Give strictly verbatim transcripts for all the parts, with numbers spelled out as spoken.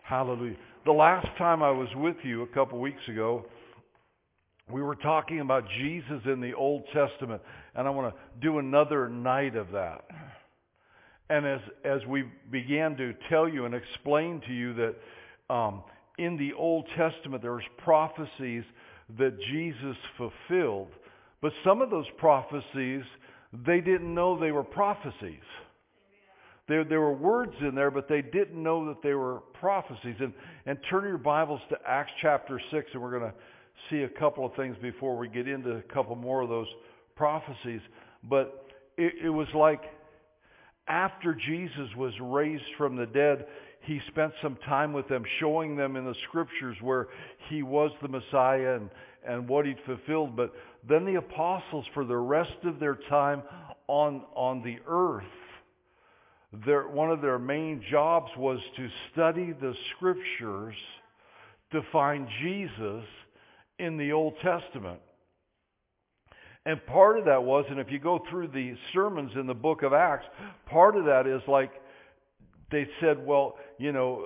Hallelujah. The last time I was with you a couple weeks ago, we were talking about Jesus in the Old Testament, and I want to do another night of that. And as as we began to tell you and explain to you that um, in the Old Testament there was prophecies that Jesus fulfilled, but some of those prophecies, they didn't know they were prophecies. There, there were words in there, but they didn't know that they were prophecies. And, and turn your Bibles to Acts chapter six, and we're going to see a couple of things before we get into a couple more of those prophecies. But it, it was like after Jesus was raised from the dead, he spent some time with them, showing them in the Scriptures where he was the Messiah and, and what he'd fulfilled. But then the apostles, for the rest of their time on, on the earth, Their, one of their main jobs was to study the Scriptures to find Jesus in the Old Testament. And part of that was, and if you go through the sermons in the book of Acts, part of that is like they said, well, you know,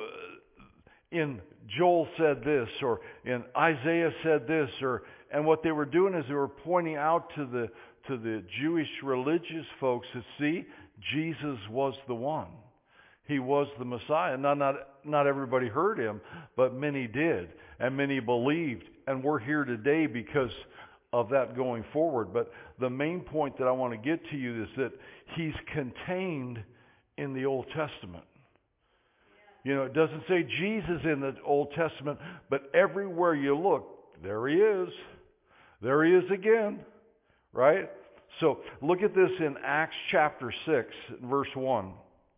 in Joel said this, or in Isaiah said this, or and what they were doing is they were pointing out to the to the Jewish religious folks to see Jesus was the one. He was the Messiah. Now, not, not everybody heard him, but many did, and many believed. And we're here today because of that going forward. But the main point that I want to get to you is that he's contained in the Old Testament. You know, it doesn't say Jesus in the Old Testament, but everywhere you look, there he is. There he is again, right? So look at this in Acts chapter six, verse one.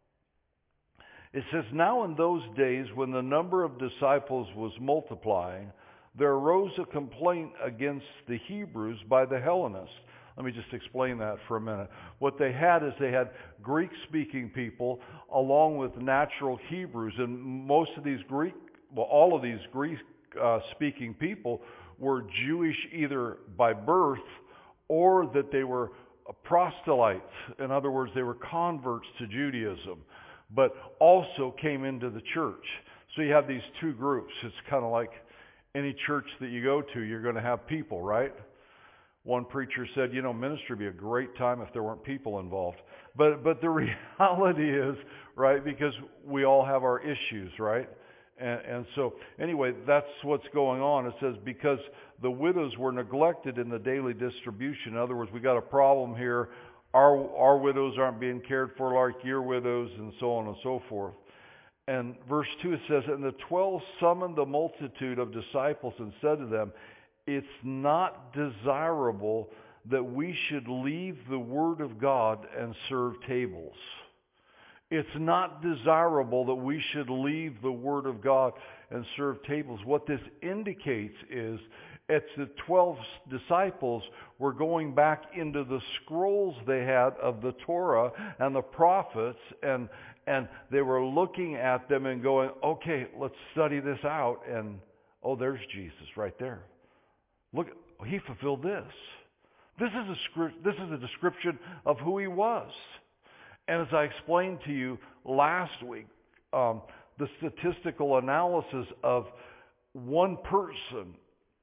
It says, "Now in those days when the number of disciples was multiplying, there arose a complaint against the Hebrews by the Hellenists." Let me just explain that for a minute. What they had is they had Greek-speaking people along with natural Hebrews. And most of these Greek, well, all of these Greek-speaking people were Jewish either by birth or that they were proselytes. In other words, they were converts to Judaism, but also came into the church. So you have these two groups. It's kind of like any church that you go to, you're going to have people, right? One preacher said, you know, ministry would be a great time if there weren't people involved. But but the reality is, right, because we all have our issues, right? And, and so, anyway, that's what's going on. It says, because the widows were neglected in the daily distribution. In other words, we got a problem here. Our, our widows aren't being cared for like your widows, and so on and so forth. And verse two, it says, "And the twelve summoned the multitude of disciples and said to them, it's not desirable that we should leave the word of God and serve tables." It's not desirable that we should leave the Word of God and serve tables. What this indicates is it's the twelve disciples were going back into the scrolls they had of the Torah and the prophets, and and they were looking at them and going, okay, let's study this out. And, oh, there's Jesus right there. Look, he fulfilled this. This is a script, this is a description of who he was. And as I explained to you last week, um, the statistical analysis of one person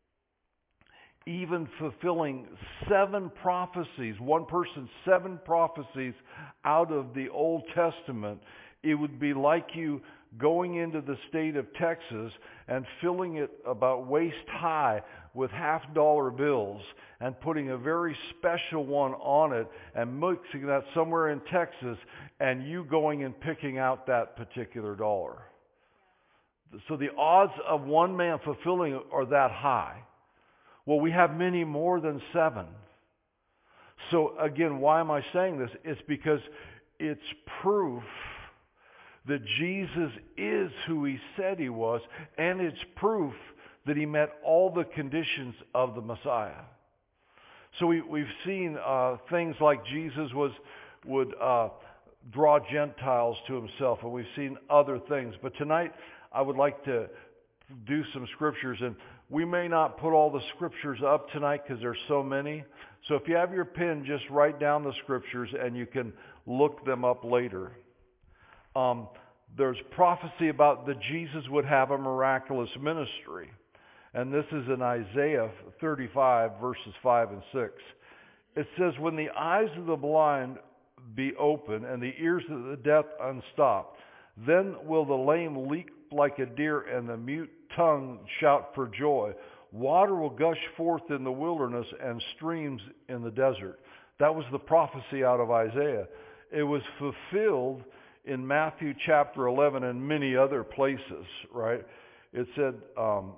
even fulfilling seven prophecies, one person, seven prophecies out of the Old Testament, it would be like you going into the state of Texas and filling it about waist high with half dollar bills and putting a very special one on it and mixing that somewhere in Texas, and you going and picking out that particular dollar. So the odds of one man fulfilling it are that high. Well, we have many more than seven. So again, why am I saying this? It's because it's proof that Jesus is who he said he was, and it's proof that he met all the conditions of the Messiah. So we, we've seen uh, things like Jesus was would uh, draw Gentiles to himself, and we've seen other things. But tonight, I would like to do some scriptures, and we may not put all the scriptures up tonight because there's so many. So if you have your pen, just write down the scriptures, and you can look them up later. Um, there's prophecy about that Jesus would have a miraculous ministry. And this is in Isaiah thirty-five, verses five and six. It says, when the eyes of the blind be open and the ears of the deaf unstopped, then will the lame leap like a deer and the mute tongue shout for joy. Water will gush forth in the wilderness and streams in the desert. That was the prophecy out of Isaiah. It was fulfilled in Matthew chapter eleven and many other places, right? It said, um,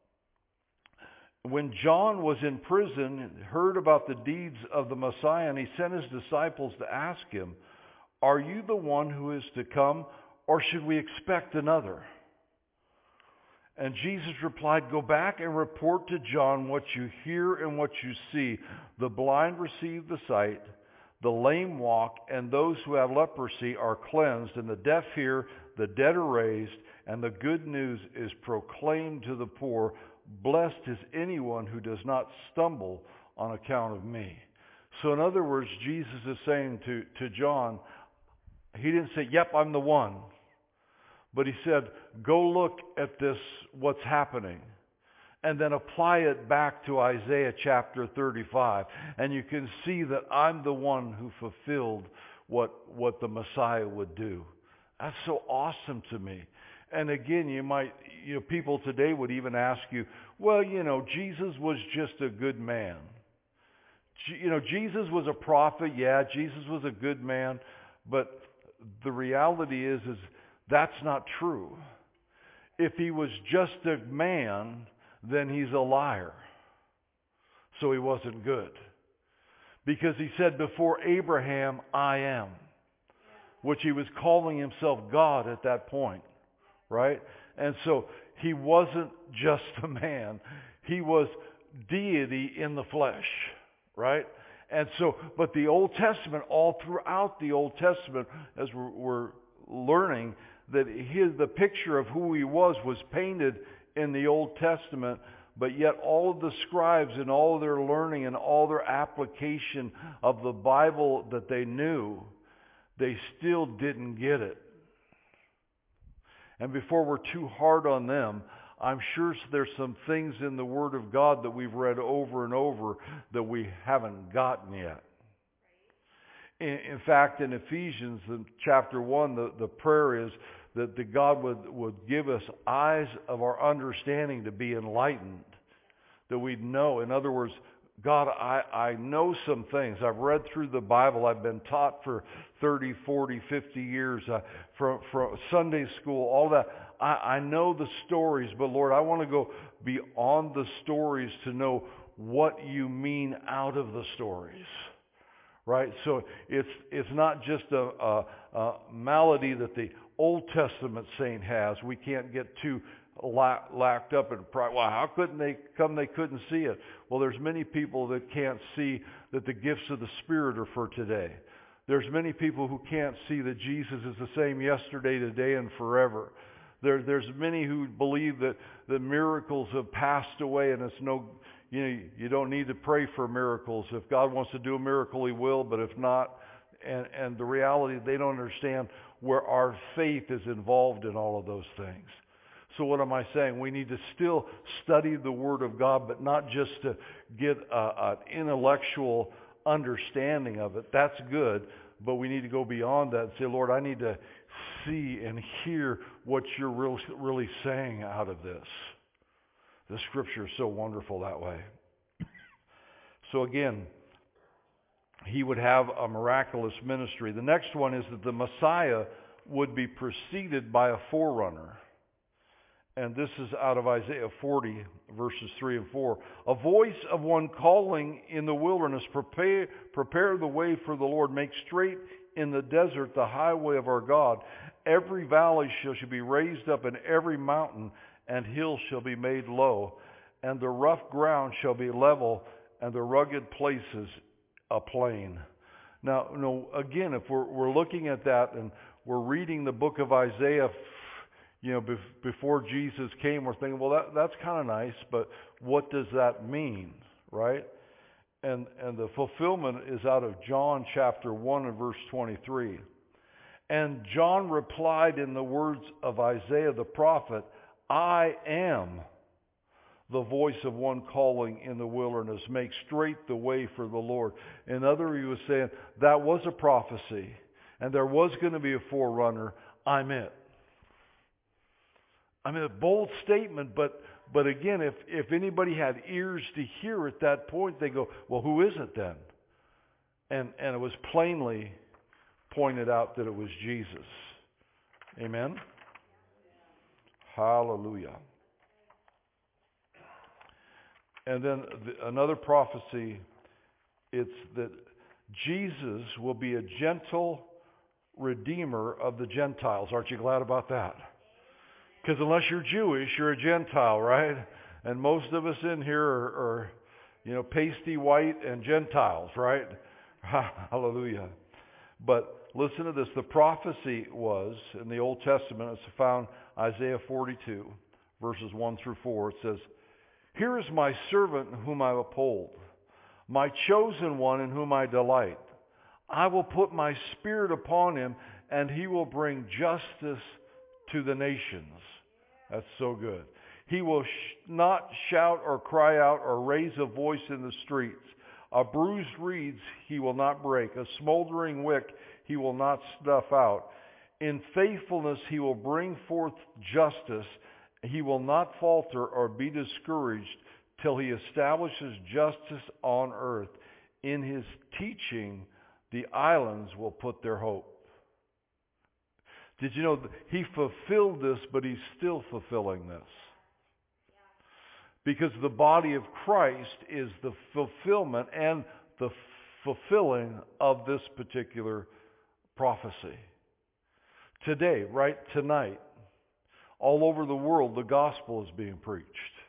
when John was in prison, heard about the deeds of the Messiah, and he sent his disciples to ask him, are you the one who is to come, or should we expect another? And Jesus replied, go back and report to John what you hear and what you see. The blind receive the sight, the lame walk, and those who have leprosy are cleansed, and the deaf hear, the dead are raised, and the good news is proclaimed to the poor. Blessed is anyone who does not stumble on account of me. So in other words, Jesus is saying to, to John, he didn't say, yep, I'm the one. But he said, go look at this, what's happening, and then apply it back to Isaiah chapter thirty-five. And you can see that I'm the one who fulfilled what, what the Messiah would do. That's so awesome to me. And again, you might, you know, people today would even ask you, well, you know, Jesus was just a good man. You know, Jesus was a prophet. Yeah, Jesus was a good man. But the reality is, is that's not true. If he was just a man, then he's a liar. So he wasn't good. Because he said, before Abraham, I am. Which he was calling himself God at that point. Right? And so he wasn't just a man. He was deity in the flesh. Right? And so, but the Old Testament, all throughout the Old Testament, as we're, we're learning, that his, the picture of who he was was painted in the Old Testament, but yet all of the scribes and all of their learning and all their application of the Bible that they knew, they still didn't get it. And before we're too hard on them, I'm sure there's some things in the Word of God that we've read over and over that we haven't gotten yet. In, in fact, in Ephesians in chapter one, the, the prayer is that the God would, would give us eyes of our understanding to be enlightened, that we'd know. In other words, God, I, I know some things. I've read through the Bible. I've been taught for thirty, forty, fifty years uh, from, from Sunday school, all that. I, I know the stories, but Lord, I want to go beyond the stories to know what you mean out of the stories. Right? So it's it's not just a, a, a malady that the Old Testament saint has. We can't get too lacked up in pride. Well, how couldn't they come? They couldn't see it. Well, there's many people that can't see that the gifts of the Spirit are for today. There's many people who can't see that Jesus is the same yesterday, today, and forever. There, there's many who believe that the miracles have passed away, and it's no, you know, you don't need to pray for miracles. If God wants to do a miracle, He will. But if not, and and the reality, they don't understand where our faith is involved in all of those things. So what am I saying? We need to still study the Word of God, but not just to get a, an intellectual understanding of it. That's good, but we need to go beyond that and say, Lord, I need to see and hear what you're really, really saying out of this. The Scripture is so wonderful that way. So again, he would have a miraculous ministry. The next one is that the Messiah would be preceded by a forerunner. And this is out of Isaiah forty, verses three and four. A voice of one calling in the wilderness, prepare, prepare the way for the Lord. Make straight in the desert the highway of our God. Every valley shall, shall be raised up, and every mountain and hill shall be made low. And the rough ground shall be level, and the rugged places a plain. Now, no, again, if we're, we're looking at that and we're reading the book of Isaiah, you know, before Jesus came, we're thinking, well, that, that's kind of nice, but what does that mean, right? And and the fulfillment is out of John chapter one and verse twenty-three. And John replied in the words of Isaiah the prophet, I am the voice of one calling in the wilderness, make straight the way for the Lord. In other words, he was saying that was a prophecy, and there was going to be a forerunner. I'm it. I mean, a bold statement, but but again, if, if anybody had ears to hear at that point, they go, well, who is it then? And and it was plainly pointed out that it was Jesus. Amen? Hallelujah. And then the, another prophecy, it's that Jesus will be a gentle redeemer of the Gentiles. Aren't you glad about that? Because unless you're Jewish, you're a Gentile, right? And most of us in here are, are, you know, pasty white and Gentiles, right? Hallelujah. But listen to this. The prophecy was, in the Old Testament, it's found Isaiah forty-two, verses one through four. It says, Here is my servant whom I uphold, my chosen one in whom I delight. I will put my spirit upon him, and he will bring justice to the nations. That's so good. He will sh- not shout or cry out or raise a voice in the streets. A bruised reed he will not break. A smoldering wick he will not snuff out. In faithfulness he will bring forth justice. He will not falter or be discouraged till he establishes justice on earth. In his teaching, the islands will put their hope. Did you know that he fulfilled this, but he's still fulfilling this? Because the body of Christ is the fulfillment and the fulfilling of this particular prophecy. Today, right tonight, all over the world, the gospel is being preached.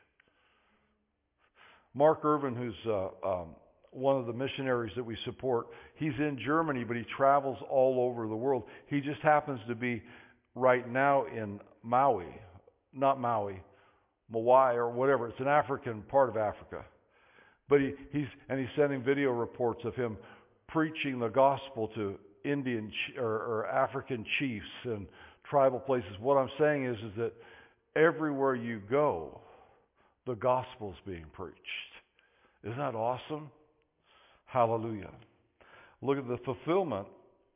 Mark Irvin, who's uh, um, one of the missionaries that we support, he's in Germany, but he travels all over the world. He just happens to be right now in Maui, not Maui, Maui or whatever. It's an African part of Africa. But he, he's and he's sending video reports of him preaching the gospel to Indian or, or African chiefs and tribal places. What I'm saying is, is that everywhere you go, the gospel's being preached. Isn't that awesome? Hallelujah. Look at the fulfillment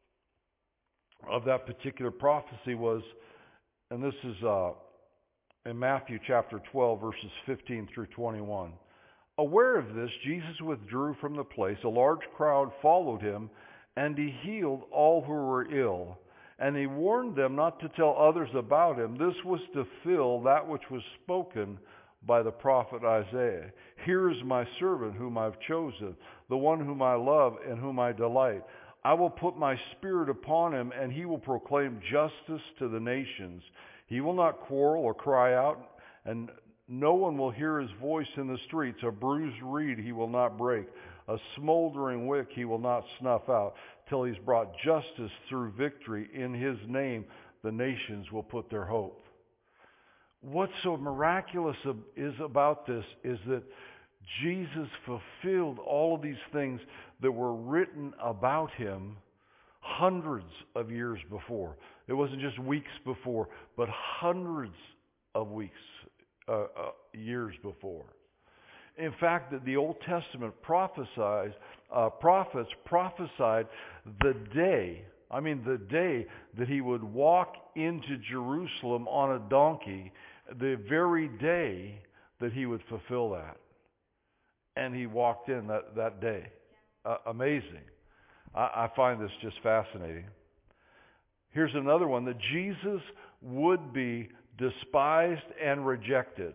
of that particular prophecy was, and this is uh, in Matthew chapter twelve, verses fifteen through twenty-one. Aware of this, Jesus withdrew from the place. A large crowd followed him, and he healed all who were ill. And he warned them not to tell others about him. This was to fill that which was spoken by the prophet Isaiah. Here is my servant whom I've chosen, the one whom I love and whom I delight. I will put my spirit upon him, and he will proclaim justice to the nations. He will not quarrel or cry out, and no one will hear his voice in the streets. A bruised reed he will not break. A smoldering wick he will not snuff out, till he's brought justice through victory. In his name the nations will put their hope. What's so miraculous is about this is that Jesus fulfilled all of these things that were written about him hundreds of years before. It wasn't just weeks before, but hundreds of weeks, uh, uh, years before. In fact, that the Old Testament prophesied, uh, prophets prophesied the day, I mean the day that he would walk into Jerusalem on a donkey, the very day that he would fulfill that. And he walked in that, that day. Uh, amazing. I, I find this just fascinating. Here's another one, that Jesus would be despised and rejected.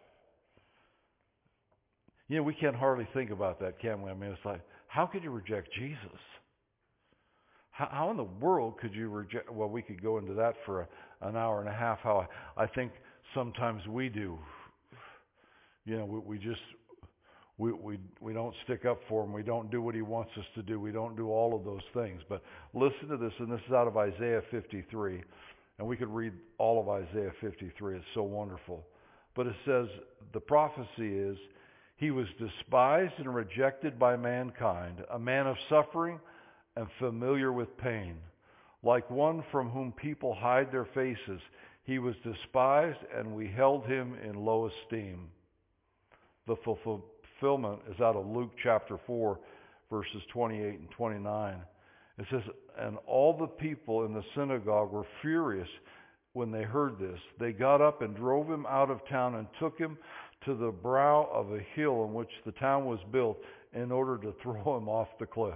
You know, we can't hardly think about that, can we? I mean, it's like, how could you reject Jesus? How, how in the world could you reject? Well, we could go into that for a, an hour and a half. How I, I think sometimes we do. You know, we, we just we, we we don't stick up for him. We don't do what he wants us to do. We don't do all of those things. But listen to this, and this is out of Isaiah fifty-three, and we could read all of Isaiah fifty-three. It's so wonderful. But it says the prophecy is, he was despised and rejected by mankind, a man of suffering and familiar with pain. Like one from whom people hide their faces, he was despised, and we held him in low esteem. The fulfillment is out of Luke chapter four, verses twenty-eight and twenty-nine. It says, and all the people in the synagogue were furious when they heard this. They got up and drove him out of town and took him to the brow of a hill in which the town was built in order to throw him off the cliff.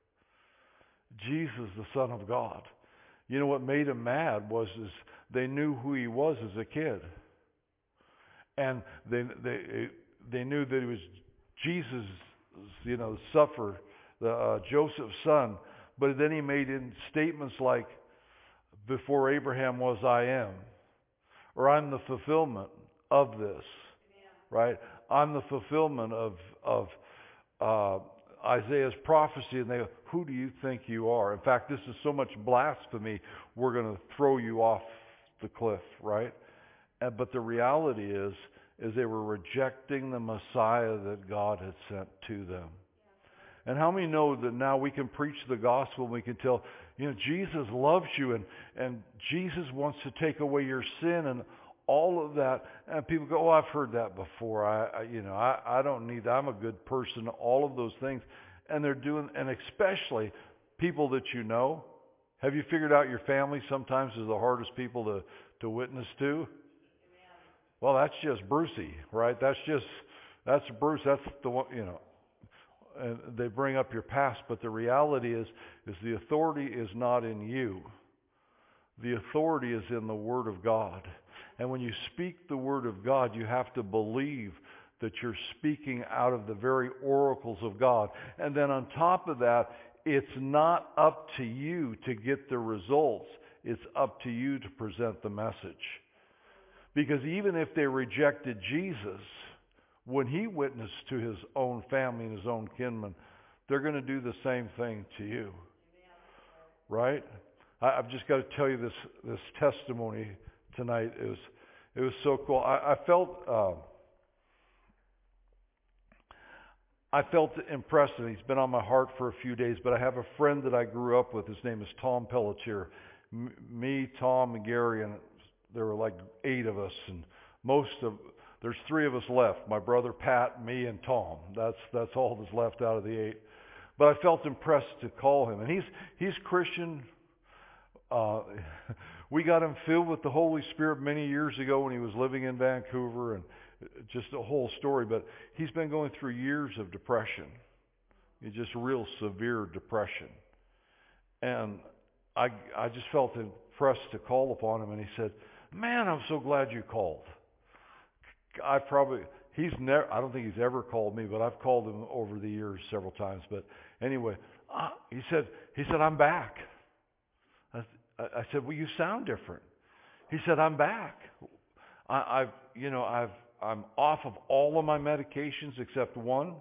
Jesus, the Son of God. You know what made him mad was is they knew who he was as a kid. And they they they knew that he was Jesus, you know, suffered, the uh, Joseph's son. But then he made in statements like, before Abraham was, I am. Or I'm the fulfillment of this. Yeah. Right? I'm the fulfillment of of uh, Isaiah's prophecy. And they go, who do you think you are? In fact, this is so much blasphemy, we're going to throw you off the cliff, right? And, but the reality is, is they were rejecting the Messiah that God had sent to them. And how many know that now we can preach the gospel and we can tell, you know, Jesus loves you and, and Jesus wants to take away your sin and all of that. And people go, oh, I've heard that before. I, I you know, I, I don't need that. I'm a good person. All of those things. And they're doing, and especially people that you know. Have you figured out your family sometimes is the hardest people to, to witness to? Well, that's just Brucey, right? That's just, that's Bruce. That's the one, you know. And they bring up your past, but the reality is, is the authority is not in you. The authority is in the Word of God. And when you speak the Word of God, you have to believe that you're speaking out of the very oracles of God. And then on top of that, it's not up to you to get the results. It's up to you to present the message. Because even if they rejected Jesus, when he witnessed to his own family and his own kinmen, they're going to do the same thing to you. Right? I, I've just got to tell you this this testimony tonight. It was, it was so cool. I, I felt uh, I felt impressed, and he's been on my heart for a few days, but I have a friend that I grew up with. His name is Tom Pelletier. M- me, Tom, and Gary, and there were like eight of us, and most of There's three of us left, my brother Pat, me, and Tom. That's that's all that's left out of the eight. But I felt impressed to call him. And he's he's Christian. Uh, we got him filled with the Holy Spirit many years ago when he was living in Vancouver, and just a whole story. But he's been going through years of depression. It's just real severe depression. And I I just felt impressed to call upon him, and he said, man, I'm so glad you called. I probably, he's never, I don't think he's ever called me, but I've called him over the years several times. But anyway, uh, he said, he said, I'm back. I, I said, well, you sound different. He said, I'm back. I, I've, you know, I've, I'm off of all of my medications except one.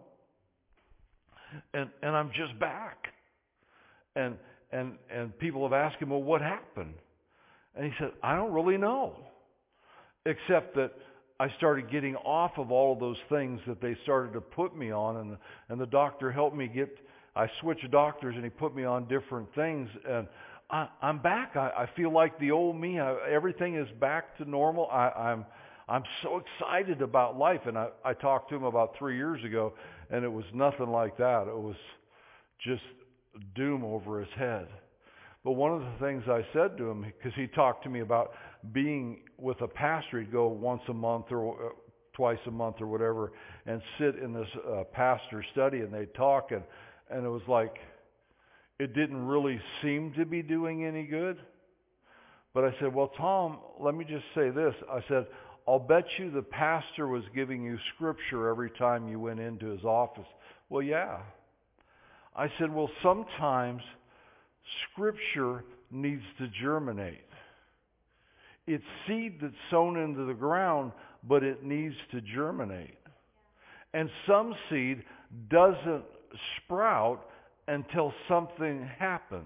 And, and I'm just back. And, and, and people have asked him, well, what happened? And he said, I don't really know. Except that I started getting off of all of those things that they started to put me on, and and the doctor helped me get. I switched doctors, and he put me on different things, and I, I'm back. I, I feel like the old me. I, everything is back to normal. I, I'm I'm so excited about life, and I, I talked to him about three years ago, and it was nothing like that. It was just doom over his head. But one of the things I said to him, because he talked to me about being with a pastor, he'd go once a month or uh, twice a month or whatever, and sit in this uh, pastor study, and they'd talk, and, and it was like, it didn't really seem to be doing any good. But I said, well, Tom, let me just say this. I said, I'll bet you the pastor was giving you scripture every time you went into his office. Well, yeah. I said, well, sometimes Scripture needs to germinate. It's seed that's sown into the ground, but it needs to germinate. And some seed doesn't sprout until something happens.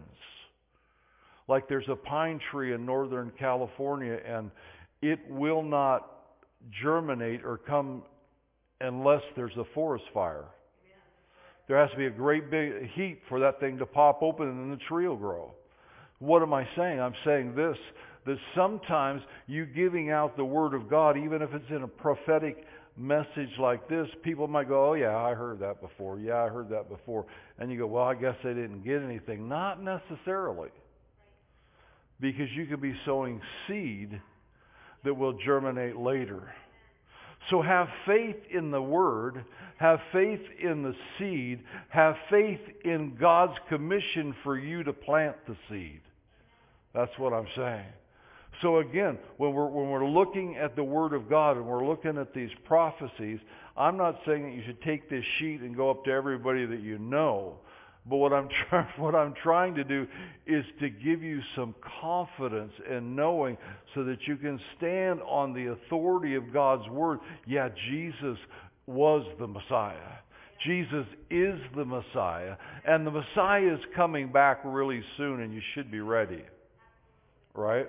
Like there's a pine tree in Northern California, and it will not germinate or come unless there's a forest fire. There has to be a great big heat for that thing to pop open, and then the tree will grow. What am I saying? I'm saying this, that sometimes you giving out the Word of God, even if it's in a prophetic message like this, people might go, oh yeah, I heard that before. Yeah, I heard that before. And you go, well, I guess they didn't get anything. Not necessarily. Because you could be sowing seed that will germinate later. So have faith in the Word, have faith in the seed, have faith in God's commission for you to plant the seed. That's what I'm saying. So again, when we're, when we're looking at the Word of God and we're looking at these prophecies, I'm not saying that you should take this sheet and go up to everybody that you know. But what I'm, try- what I'm trying to do is to give you some confidence in knowing so that you can stand on the authority of God's Word. Yeah, Jesus was the Messiah. Jesus is the Messiah. And the Messiah is coming back really soon, and you should be ready. Right?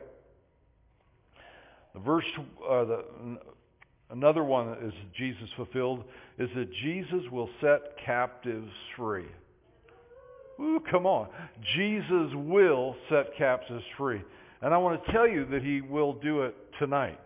The verse, uh, the, another one that is Jesus fulfilled is that Jesus will set captives free. Ooh, come on. Jesus will set captives free. And I want to tell you that he will do it tonight.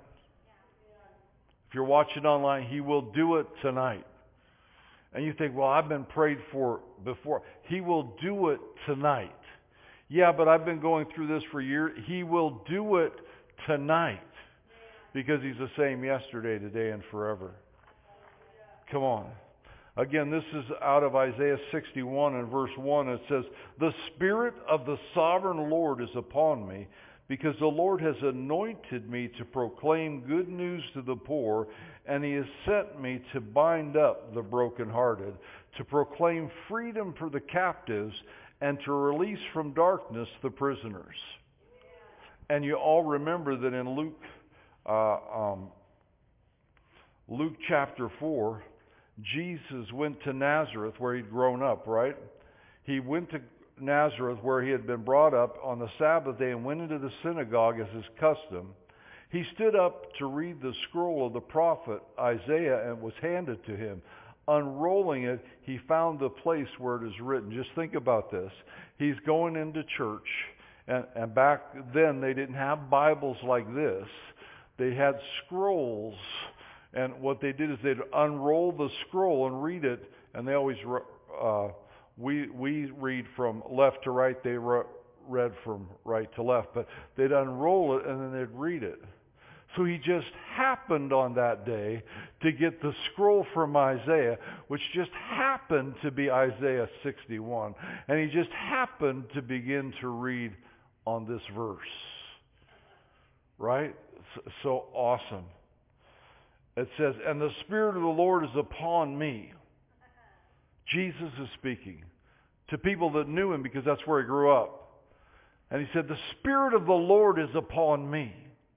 If you're watching online, he will do it tonight. And you think, well, I've been prayed for before. He will do it tonight. Yeah, but I've been going through this for years. He will do it tonight. Because he's the same yesterday, today, and forever. Come on. Again, this is out of Isaiah sixty-one and verse one. It says, the Spirit of the Sovereign Lord is upon me, because the Lord has anointed me to proclaim good news to the poor, and he has sent me to bind up the brokenhearted, to proclaim freedom for the captives, and to release from darkness the prisoners. And you all remember that in Luke Uh, um, Luke chapter four, Jesus went to Nazareth where he'd grown up, right? He went to Nazareth where he had been brought up on the Sabbath day and went into the synagogue as his custom. He stood up to read the scroll of the prophet Isaiah and was handed to him. Unrolling it, he found the place where it is written. Just think about this. He's going into church, and, and back then they didn't have Bibles like this. They had scrolls, and what they did is they'd unroll the scroll and read it, and they always, uh, we we read from left to right, they re- read from right to left, but they'd unroll it and then they'd read it. So he just happened on that day to get the scroll from Isaiah, which just happened to be Isaiah sixty-one, and he just happened to begin to read on this verse. Right? So awesome. It says, and the Spirit of the Lord is upon me. Jesus is speaking to people that knew him because that's where he grew up. And he said, the Spirit of the Lord is upon me.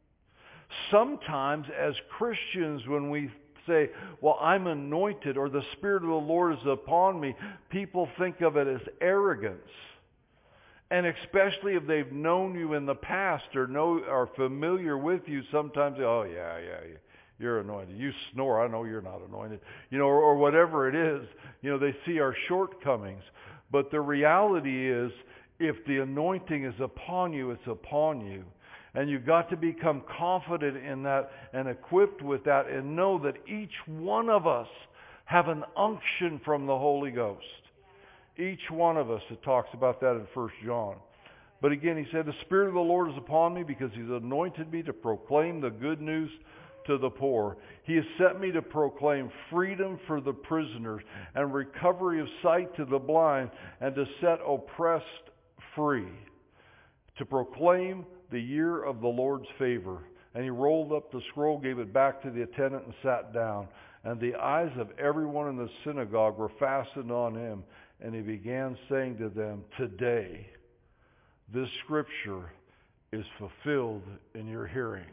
Sometimes as Christians, when we say, well, I'm anointed, or the Spirit of the Lord is upon me, people think of it as arrogance. And especially if they've known you in the past or know are familiar with you, sometimes they, oh yeah, yeah, you're anointed. You snore, I know you're not anointed. You know, or, or whatever it is. You know, they see our shortcomings. But the reality is, if the anointing is upon you, it's upon you. And you've got to become confident in that and equipped with that and know that each one of us have an unction from the Holy Ghost. Each one of us, it talks about that in First John. But again, he said, the Spirit of the Lord is upon me because he's anointed me to proclaim the good news to the poor. He has sent me to proclaim freedom for the prisoners and recovery of sight to the blind, and to set oppressed free, to proclaim the year of the Lord's favor. And he rolled up the scroll, gave it back to the attendant, and sat down. And the eyes of everyone in the synagogue were fastened on him. And he began saying to them, today, this scripture is fulfilled in your hearing.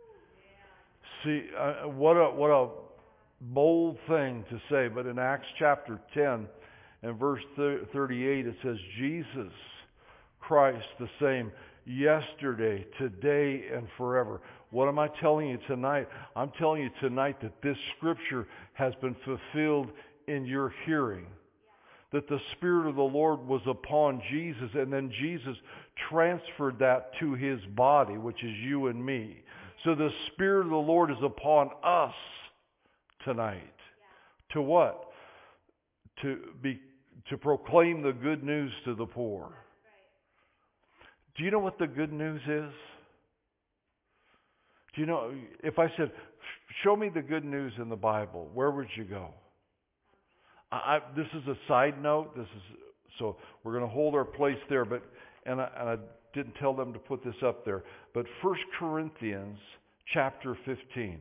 See, uh, what a what a bold thing to say. But in Acts chapter ten and verse thirty-eight, it says, Jesus Christ the same yesterday, today, and forever. What am I telling you tonight? I'm telling you tonight that this scripture has been fulfilled in your hearing. that the Spirit of the Lord was upon Jesus, and then Jesus transferred that to his body, which is you and me. So the Spirit of the Lord is upon us tonight. Yeah. To what? To be to proclaim the good news to the poor. Right. Do you know what the good news is? Do you know, if I said, show me the good news in the Bible, where would you go? I, I, this is a side note. This is so we're going to hold our place there, but and I, and I didn't tell them to put this up there. But First Corinthians chapter fifteen.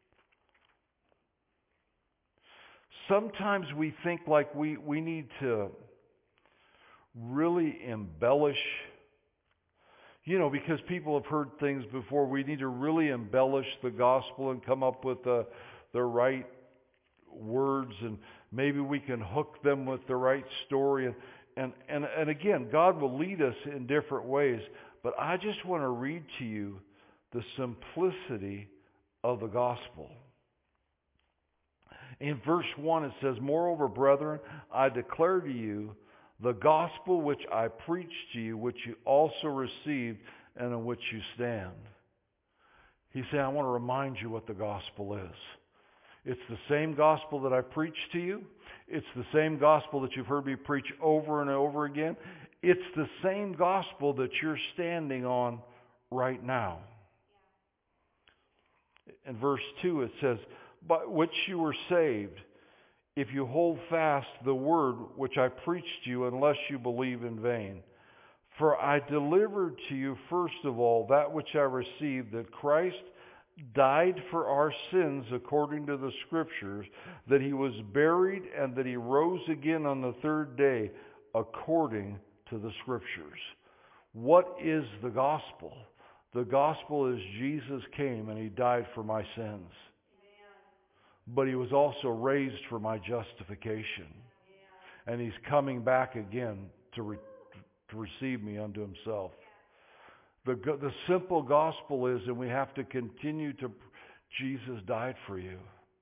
Sometimes we think like we, we need to really embellish, you know, because people have heard things before. We need to really embellish the gospel and come up with the, the right words, and maybe we can hook them with the right story. And, and, and, and again, God will lead us in different ways. But I just want to read to you the simplicity of the gospel. In verse one it says, moreover, brethren, I declare to you the gospel which I preached to you, which you also received, and in which you stand. He said, I want to remind you what the gospel is. It's the same gospel that I preached to you. It's the same gospel that you've heard me preach over and over again. It's the same gospel that you're standing on right now. In verse two it says, by which you were saved, if you hold fast the word which I preached to you, unless you believe in vain. For I delivered to you first of all that which I received, that Christ died for our sins according to the Scriptures, that he was buried, and that he rose again on the third day according to the Scriptures. What is the gospel? The gospel is Jesus came and he died for my sins. But he was also raised for my justification. Yeah. And he's coming back again to, re, to receive me unto himself. The, the simple gospel is, and we have to continue to, Jesus died for you.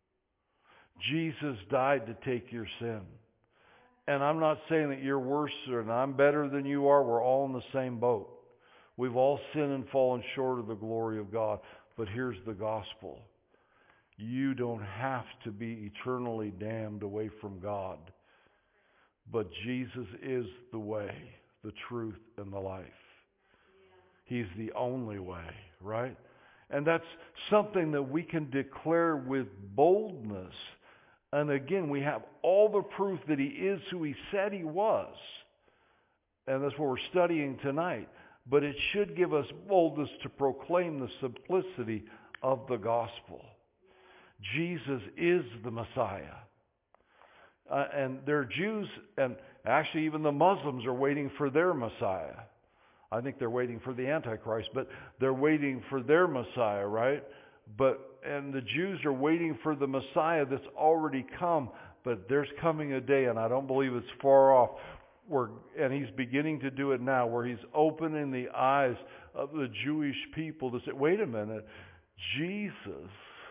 Jesus died to take your sin. And I'm not saying that you're worse or I'm better than you are. We're all in the same boat. We've all sinned and fallen short of the glory of God. But here's the gospel. You don't have to be eternally damned away from God. But Jesus is the way, the truth, and the life. He's the only way, right? And that's something that we can declare with boldness. And again, we have all the proof that he is who he said he was. And that's what we're studying tonight. But it should give us boldness to proclaim the simplicity of the gospel. Jesus is the Messiah. Uh, and there are Jews, and actually even the Muslims are waiting for their Messiah. I think they're waiting for the Antichrist, but they're waiting for their Messiah, right? But and the Jews are waiting for the Messiah that's already come, but there's coming a day, and I don't believe it's far off, where, and he's beginning to do it now, where he's opening the eyes of the Jewish people to say, wait a minute, Jesus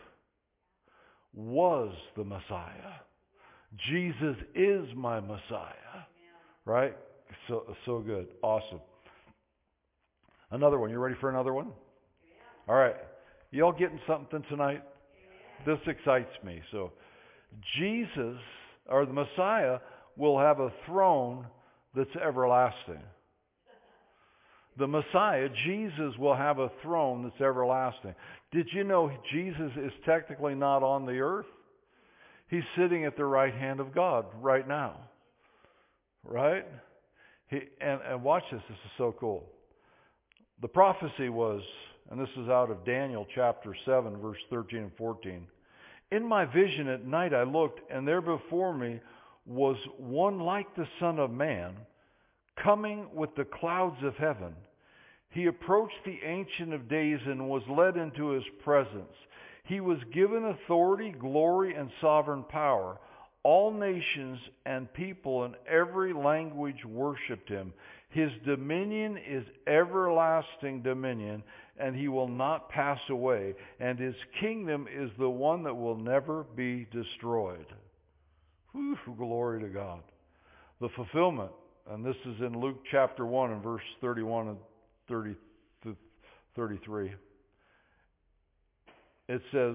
was the Messiah. Jesus is my Messiah. Right? So so good. Awesome. Another one. You ready for another one? All right. Y'all getting something tonight? This excites me. So Jesus, or the Messiah, will have a throne that's everlasting. The Messiah, Jesus, will have a throne that's everlasting. Did you know Jesus is technically not on the earth? He's sitting at the right hand of God right now. Right? He, and, and watch this. This is so cool. The prophecy was, and this is out of Daniel chapter seven, verse thirteen and fourteen. In my vision at night I looked, and there before me was one like the Son of Man, coming with the clouds of heaven. He approached the Ancient of Days and was led into his presence. He was given authority, glory, and sovereign power. All nations and people in every language worshipped him. His dominion is everlasting dominion, and he will not pass away. And his kingdom is the one that will never be destroyed. Whew, glory to God. the fulfillment. And this is in Luke chapter one and verse thirty-one and thirty to thirty-three. It says,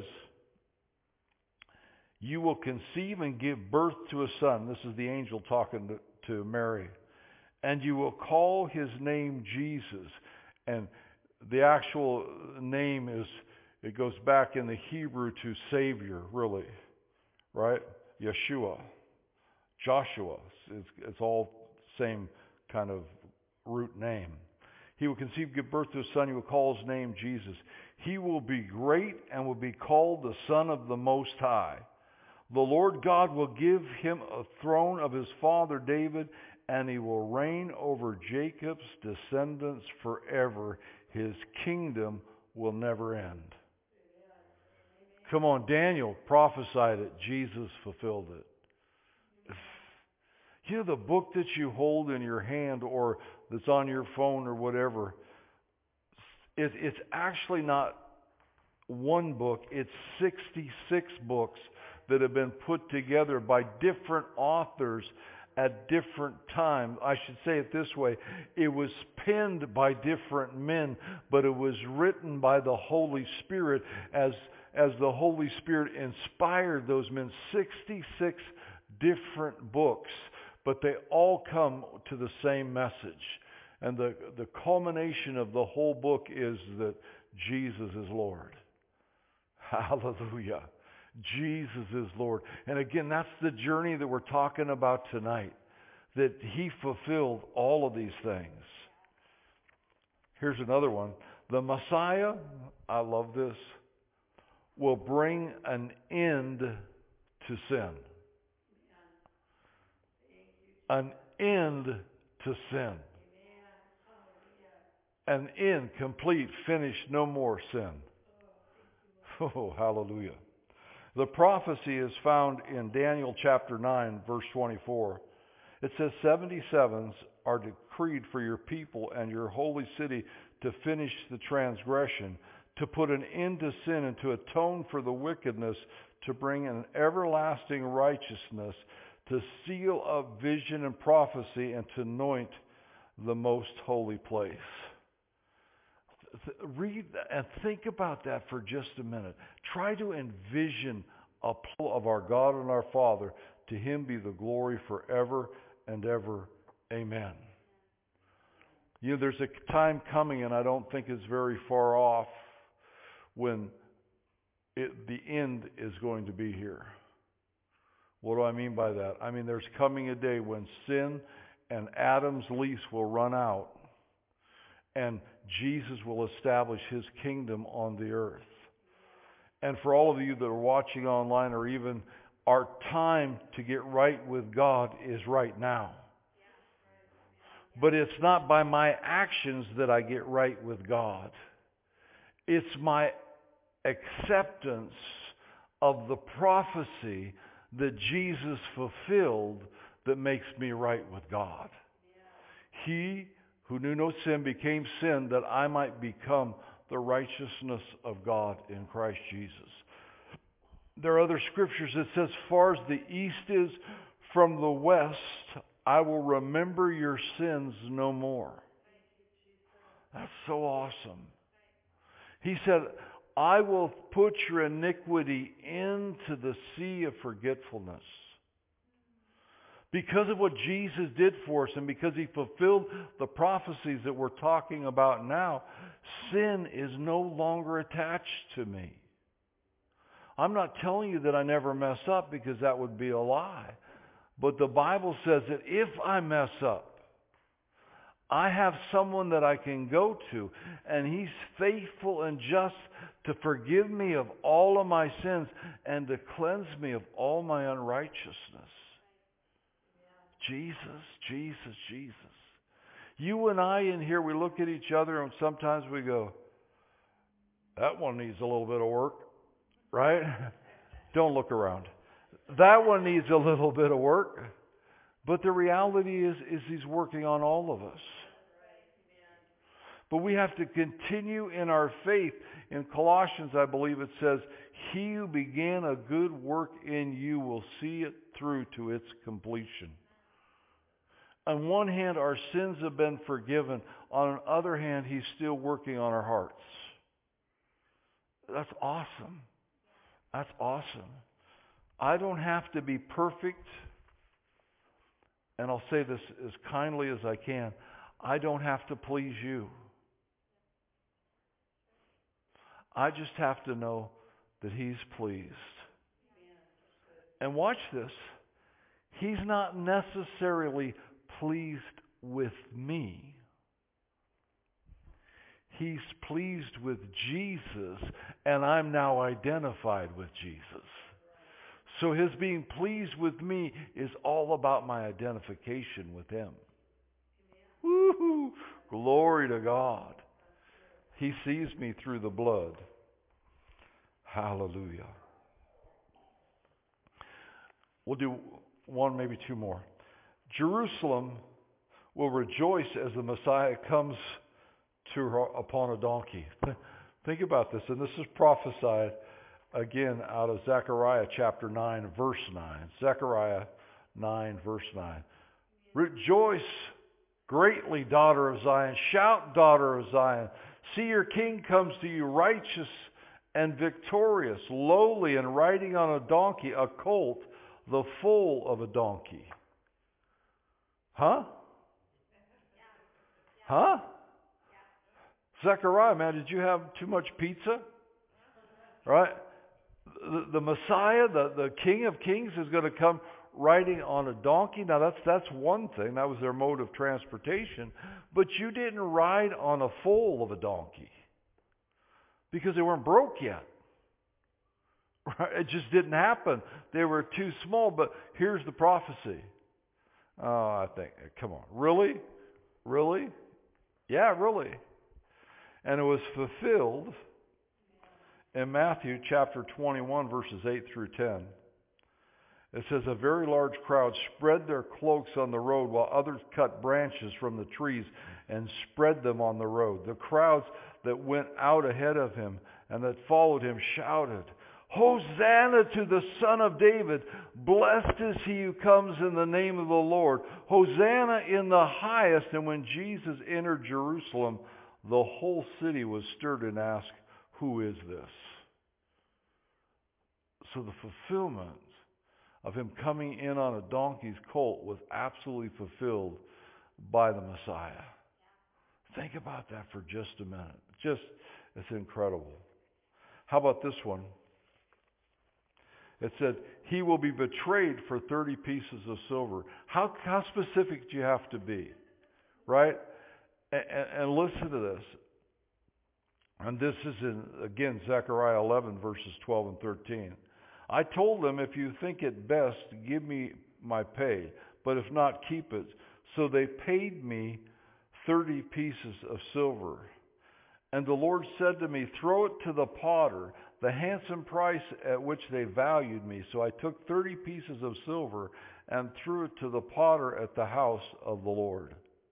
you will conceive and give birth to a son. This is the angel talking to, to Mary. And you will call his name Jesus. And the actual name is, it goes back in the Hebrew to Savior, really. Right? Yeshua. Joshua. It's, it's all same kind of root name. He will conceive, give birth to a son. He will call his name Jesus. He will be great and will be called the Son of the Most High. The Lord God will give him a throne of his father David, and he will reign over Jacob's descendants forever. His kingdom will never end. Come on, Daniel prophesied it. Jesus fulfilled it. You know, the book that you hold in your hand or that's on your phone or whatever, it, it's actually not one book. It's sixty-six books that have been put together by different authors at different times. I should say it this way. It was penned by different men, but it was written by the Holy Spirit as, as the Holy Spirit inspired those men. sixty-six different books, but they all come to the same message. And the, the culmination of the whole book is that Jesus is Lord. Hallelujah. Jesus is Lord. And again, that's the journey that we're talking about tonight. That he fulfilled all of these things. Here's another one. The Messiah, I love this, will bring an end to sin. An end to sin. An end, complete, finished, no more sin. Oh, hallelujah. The prophecy is found in Daniel chapter nine, verse twenty-four. It says, seventy-sevens are decreed for your people and your holy city to finish the transgression, to put an end to sin and to atone for the wickedness, to bring an everlasting righteousness, to seal up vision and prophecy, and to anoint the most holy place. Read and think about that for just a minute. Try to envision a play of our God and our Father. To him be the glory forever and ever. Amen. You know, there's a time coming, and I don't think it's very far off, when it, the end is going to be here. What do I mean by that? I mean, there's coming a day when sin and Adam's lease will run out, and Jesus will establish his kingdom on the earth. And for all of you that are watching online, or even our time to get right with God is right now. But it's not by my actions that I get right with God. It's my acceptance of the prophecy that Jesus fulfilled that makes me right with God. He who knew no sin became sin that I might become the righteousness of God in Christ Jesus. There are other scriptures that says, far as the east is from the west, I will remember your sins no more. That's so awesome. He said, I will put your iniquity into the sea of forgetfulness. Because of what Jesus did for us, and because he fulfilled the prophecies that we're talking about now, sin is no longer attached to me. I'm not telling you that I never mess up, because that would be a lie. But the Bible says that if I mess up, I have someone that I can go to, and he's faithful and just to forgive me of all of my sins and to cleanse me of all my unrighteousness. Jesus, Jesus, Jesus. You and I in here, we look at each other and sometimes we go, that one needs a little bit of work, right? Don't look around. That one needs a little bit of work. But the reality is, is he's working on all of us. But we have to continue in our faith. In Colossians, I believe it says, he who began a good work in you will see it through to its completion. On one hand, our sins have been forgiven. On the other hand, He's still working on our hearts. That's awesome. That's awesome. I don't have to be perfect. And I'll say this as kindly as I can. I don't have to please you. I just have to know that He's pleased. And watch this. He's not necessarily pleased with me. He's pleased with Jesus, and I'm now identified with Jesus. So His being pleased with me is all about my identification with Him. Woo-hoo! Glory to God. He sees me through the blood. Hallelujah. We'll do one, maybe two more. Jerusalem will rejoice as the Messiah comes to her upon a donkey. Think about this, and this is prophesied again out of Zechariah chapter nine, verse nine. Zechariah nine, verse nine. Rejoice greatly, daughter of Zion. Shout, daughter of Zion. See, your king comes to you, righteous and victorious, lowly and riding on a donkey, a colt, the foal of a donkey. Huh? Huh? Zechariah, man, did you have too much pizza? Right? The, the Messiah, the, the King of Kings, is going to come riding on a donkey. Now, that's that's one thing. That was their mode of transportation. But you didn't ride on a foal of a donkey because they weren't broke yet. Right? It just didn't happen. They were too small. But here's the prophecy. Oh, I think, come on. Really? Really? Yeah, really. And it was fulfilled in Matthew chapter twenty-one, verses eight through ten. It says, a very large crowd spread their cloaks on the road while others cut branches from the trees and spread them on the road. The crowds that went out ahead of him and that followed him shouted, Hosanna to the Son of David. Blessed is he who comes in the name of the Lord. Hosanna in the highest. And when Jesus entered Jerusalem, the whole city was stirred and asked, who is this? So the fulfillment of him coming in on a donkey's colt was absolutely fulfilled by the Messiah. Think about that for just a minute. Just, it's incredible. How about this one? It said, he will be betrayed for thirty pieces of silver. How, how specific do you have to be? Right? And, and listen to this. And this is in, again, Zechariah eleven, verses twelve and thirteen. I told them, if you think it best, give me my pay, but if not, keep it. So they paid me thirty pieces of silver. And the Lord said to me, throw it to the potter, the handsome price at which they valued me. So I took thirty pieces of silver and threw it to the potter at the house of the Lord.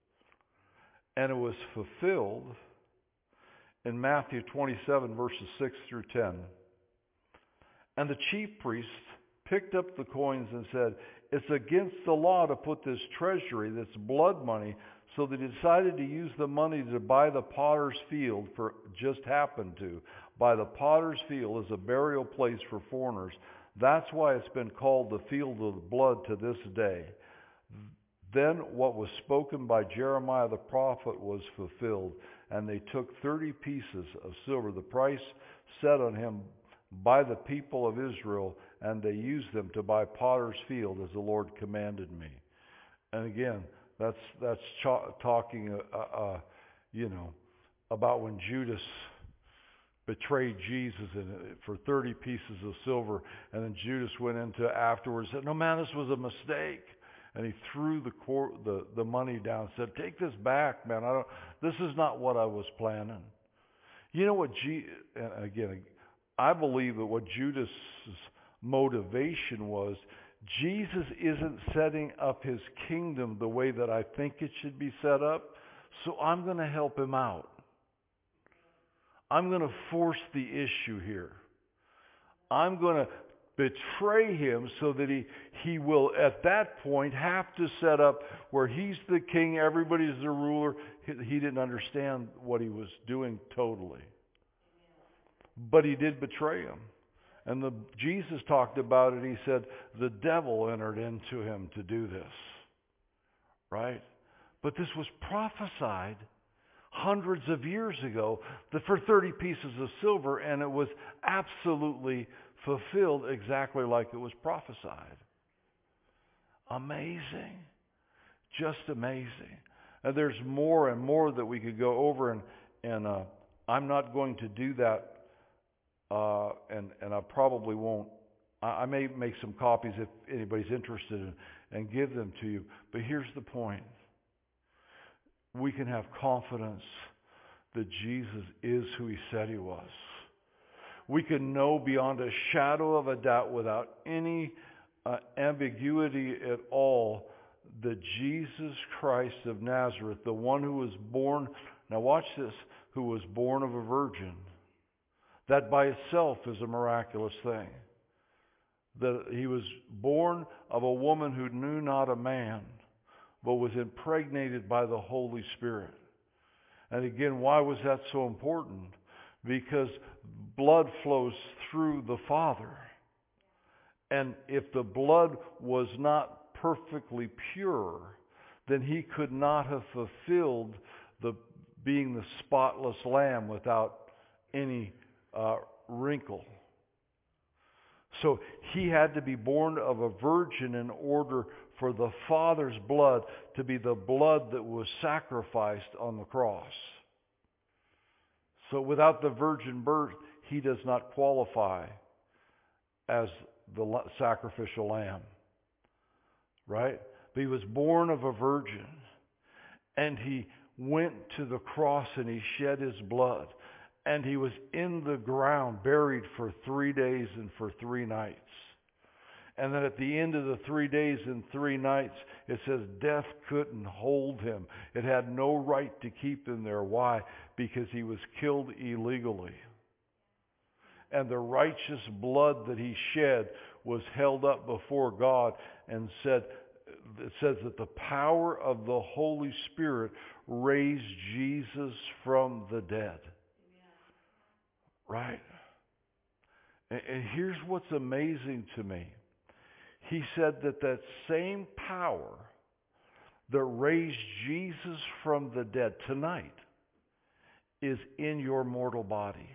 And it was fulfilled in Matthew twenty-seven, verses six through ten. And the chief priests picked up the coins and said, it's against the law to put this treasury, this blood money. So they decided to use the money to buy the potter's field, for just happened to. Buy the potter's field as a burial place for foreigners. That's why it's been called the field of the blood to this day. Then what was spoken by Jeremiah the prophet was fulfilled. And they took thirty pieces of silver, the price set on him by the people of Israel, and they used them to buy potter's field as the Lord commanded me. And again, that's that's ch- talking, uh, uh, you know, about when Judas betrayed Jesus in, for thirty pieces of silver, and then Judas went into afterwards and said, "No, man, this was a mistake." And he threw the, cor- the the money down and said, "Take this back, man. I don't. This is not what I was planning." You know what? G- and again, I believe that what Judas' motivation was, Jesus isn't setting up his kingdom the way that I think it should be set up, so I'm going to help him out. I'm going to force the issue here. I'm going to betray him so that he, he will at that point have to set up where he's the king, everybody's the ruler. He, he didn't understand what he was doing totally. But he did betray him. And the, Jesus talked about it. He said, the devil entered into him to do this. Right? But this was prophesied hundreds of years ago that for thirty pieces of silver, and it was absolutely fulfilled exactly like it was prophesied. Amazing. Just amazing. And there's more and more that we could go over, and, and uh, I'm not going to do that. Uh, and, and I probably won't. I, I may make some copies if anybody's interested in, and give them to you. But here's the point. We can have confidence that Jesus is who he said he was. We can know beyond a shadow of a doubt, without any uh, ambiguity at all, that Jesus Christ of Nazareth, the one who was born, now watch this, who was born of a virgin. That by itself is a miraculous thing. That he was born of a woman who knew not a man, but was impregnated by the Holy Spirit. And again, why was that so important? Because blood flows through the Father. And if the blood was not perfectly pure, then he could not have fulfilled the being the spotless lamb without any uh, wrinkle. So he had to be born of a virgin in order for the Father's blood to be the blood that was sacrificed on the cross. So without the virgin birth, he does not qualify as the sacrificial lamb. Right? But he was born of a virgin. And he went to the cross and he shed his blood. And he was in the ground, buried for three days and for three nights. And then at the end of the three days and three nights, it says death couldn't hold him. It had no right to keep him there. Why? Because he was killed illegally. And the righteous blood that he shed was held up before God and said, it says that the power of the Holy Spirit raised Jesus from the dead. Right? And, and here's what's amazing to me. He said that that same power that raised Jesus from the dead tonight is in your mortal body.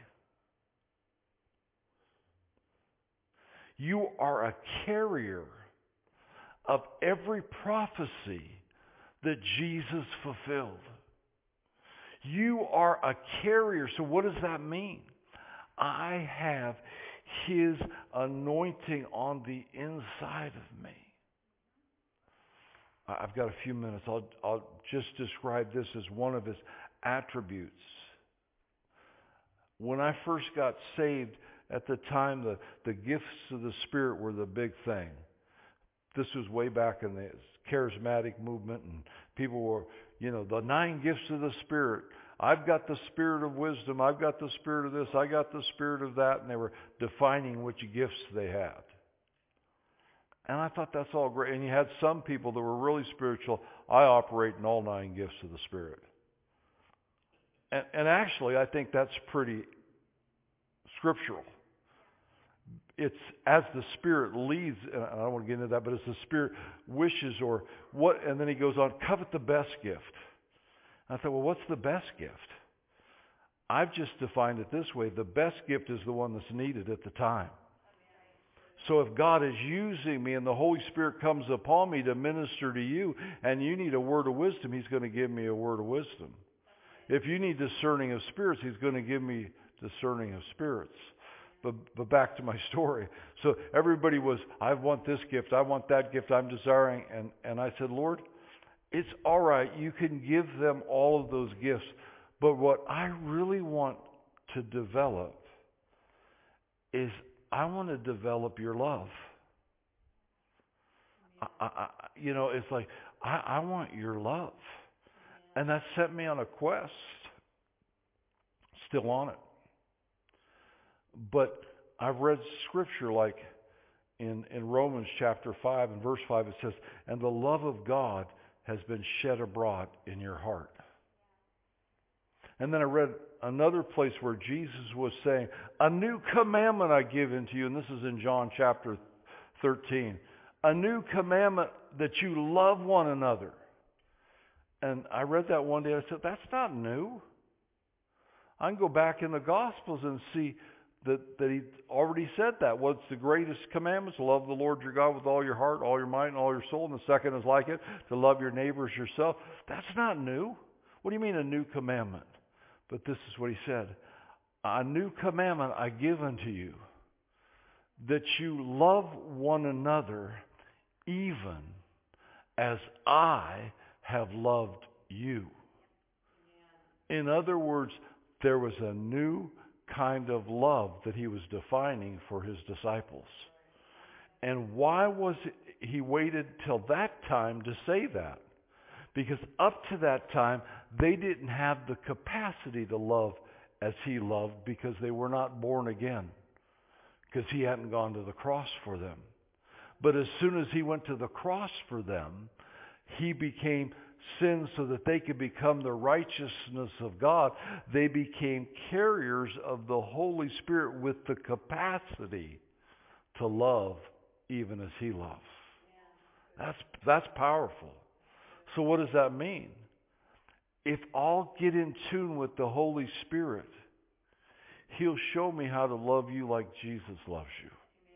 You are a carrier of every prophecy that Jesus fulfilled. You are a carrier. So what does that mean? I have his anointing on the inside of me. I've got a few minutes. I'll, I'll just describe this as one of his attributes. When I first got saved, at the time, the, the gifts of the Spirit were the big thing. This was way back in the charismatic movement, and people were, you know, the nine gifts of the Spirit. I've got the spirit of wisdom. I've got the spirit of this. I got the spirit of that. And they were defining which gifts they had. And I thought that's all great. And you had some people that were really spiritual. I operate in all nine gifts of the Spirit. And, and actually, I think that's pretty scriptural. It's as the Spirit leads, and I don't want to get into that, but as the Spirit wishes or what, and then he goes on, covet the best gift. I thought, well, what's the best gift? I've just defined it this way. The best gift is the one that's needed at the time. So if God is using me and the Holy Spirit comes upon me to minister to you and you need a word of wisdom, he's going to give me a word of wisdom. If you need discerning of spirits, he's going to give me discerning of spirits. But, but back to my story. So everybody was, I want this gift, I want that gift, I'm desiring. And, and I said, Lord, it's all right. You can give them all of those gifts. But what I really want to develop is I want to develop your love. I, I, you know, it's like, I, I want your love. And that set me on a quest. Still on it. But I've read scripture like in, in Romans chapter five and verse five, it says, and the love of God has been shed abroad in your heart. And then I read another place where Jesus was saying, a new commandment I give unto you, and this is in John chapter thirteen, a new commandment that you love one another. And I read that one day, I said, that's not new. I can go back in the Gospels and see that, that he already said that. What's the greatest commandments? Love the Lord your God with all your heart, all your mind, and all your soul. And the second is like it, to love your neighbors yourself. That's not new. What do you mean a new commandment? But this is what he said. A new commandment I give unto you, that you love one another even as I have loved you. In other words, there was a new kind of love that he was defining for his disciples. And why was it he waited till that time to say that? Because up to that time, they didn't have the capacity to love as he loved because they were not born again, because he hadn't gone to the cross for them. But as soon as he went to the cross for them, he became sin so that they could become the righteousness of God. They became carriers of the Holy Spirit with the capacity to love even as he loves. That's, that's powerful. So what does that mean? If I'll get in tune with the Holy Spirit, he'll show me how to love you like Jesus loves you.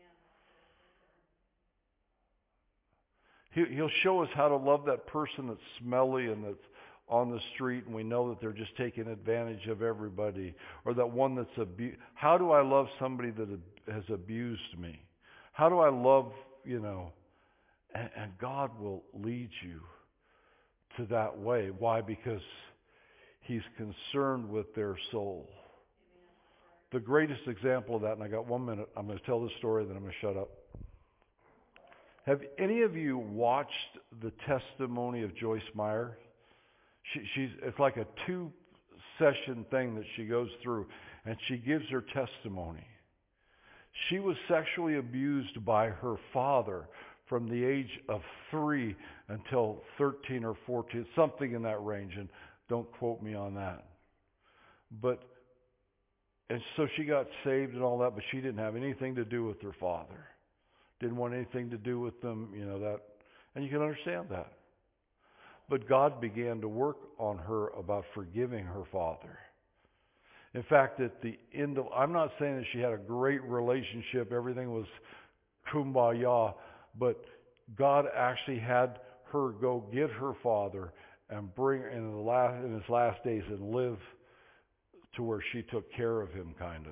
He'll show us how to love that person that's smelly and that's on the street and we know that they're just taking advantage of everybody. Or that one that's abused. How do I love somebody that has abused me? How do I love, you know, and, and God will lead you to that way. Why? Because he's concerned with their soul. The greatest example of that, and I got one minute, I'm going to tell this story, then I'm going to shut up. Have any of you watched the testimony of Joyce Meyer? She, she's it's like a two-session thing that she goes through, and she gives her testimony. She was sexually abused by her father from the age of three until thirteen or fourteen, something in that range, and don't quote me on that. But, and so she got saved and all that, but she didn't have anything to do with her father. Didn't want anything to do with them, you know, that, and you can understand that. But God began to work on her about forgiving her father. In fact, at the end of, I'm not saying that she had a great relationship, everything was kumbaya, but God actually had her go get her father and bring in the last in his last days and live to where she took care of him, kind of.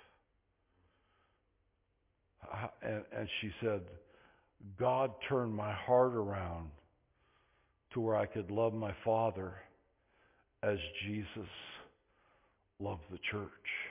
And, and she said, God turned my heart around to where I could love my father as Jesus loved the church.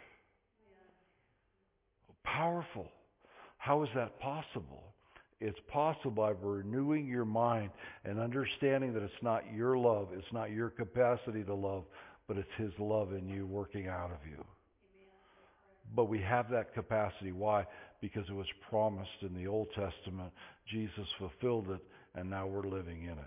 Powerful. How is that possible? It's possible by renewing your mind and understanding that it's not your love, it's not your capacity to love, but it's his love in you working out of you. But we have that capacity. Why? Because it was promised in the Old Testament. Jesus fulfilled it, and now we're living in it.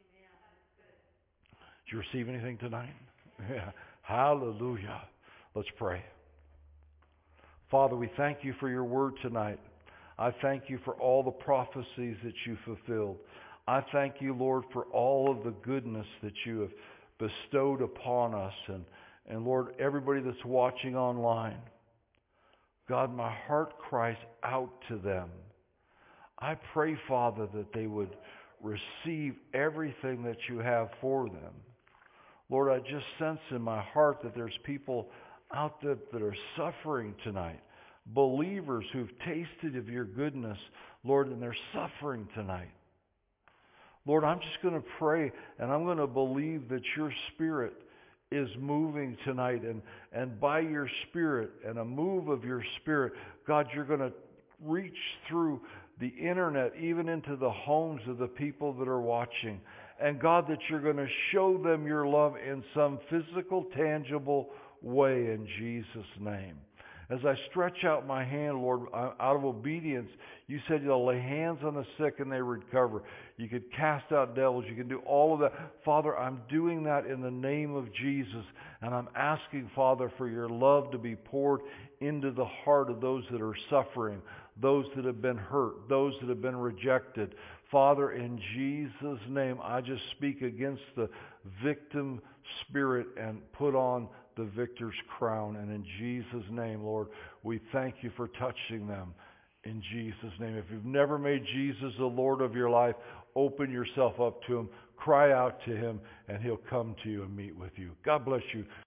Did you receive anything tonight? Yeah. Hallelujah. Let's pray. Father, we thank you for your word tonight. I thank you for all the prophecies that you fulfilled. I thank you, Lord, for all of the goodness that you have bestowed upon us. And, and Lord, everybody that's watching online, God, my heart cries out to them. I pray, Father, that they would receive everything that you have for them. Lord, I just sense in my heart that there's people out there that are suffering tonight. Believers who've tasted of your goodness, Lord, and they're suffering tonight. Lord, I'm just going to pray and I'm going to believe that your Spirit is moving tonight. And, and by your Spirit and a move of your Spirit, God, you're going to reach through the internet, even into the homes of the people that are watching. And God, that you're going to show them your love in some physical, tangible way in Jesus' name. As I stretch out my hand, Lord, out of obedience, you said you'll lay hands on the sick and they recover. You could cast out devils. You can do all of that. Father, I'm doing that in the name of Jesus. And I'm asking, Father, for your love to be poured into the heart of those that are suffering, those that have been hurt, those that have been rejected. Father, in Jesus' name, I just speak against the victim spirit and put on the victor's crown. And in Jesus' name, Lord, we thank you for touching them. In Jesus' name. If you've never made Jesus the Lord of your life, open yourself up to him, cry out to him, and he'll come to you and meet with you. God bless you.